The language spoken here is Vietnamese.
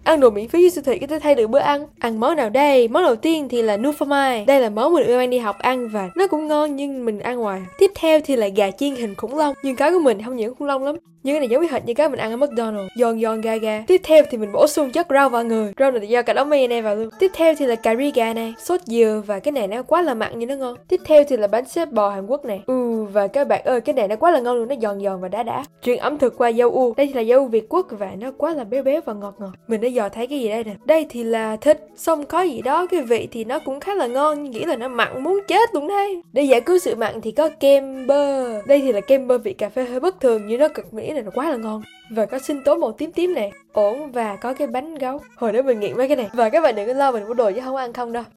Ăn đồ miễn phí với siêu thị có thể thay được bữa ăn. Ăn món nào đây? Món đầu tiên thì là Nufamai. Đây là món mình mang đi học ăn và nó cũng ngon nhưng mình ăn ngoài. Tiếp theo thì là gà chiên hình khủng long, nhưng cái của mình không những khủng long lắm. Nhưng cái này giống như hệt như cái mình ăn ở McDonald's, giòn giòn gà gà. Tiếp theo thì mình bổ sung chất rau vào người. Rau này do cả đống mayonnaise vào luôn. Tiếp theo thì là cà ri gà này, sốt dừa và cái này nó quá là mặn nhưng nó ngon. Tiếp theo thì là bánh xếp bò Hàn Quốc này. Và các bạn ơi, cái này nó quá là ngon luôn, nó giòn giòn và đá. Truyền ẩm thực qua dâu u. Đây thì là dâu u Việt Quốc và nó quá là béo béo và ngọt ngọt. Mình đã dò thấy cái gì đây nè. Đây thì là thịt, xong có gì đó, cái vị thì nó cũng khá là ngon, nhưng nghĩ là nó mặn muốn chết luôn đây. Để giải cứu sự mặn thì có kem bơ. Đây thì là kem bơ vị cà phê hơi bất thường nhưng nó cực mỹ này, nó quá là ngon. Và có sinh tố màu tím tím này, ổn, và có cái bánh gấu. Hồi đó mình nghiện mấy cái này. Và các bạn đừng có lo mình mua đồ chứ không ăn không đâu.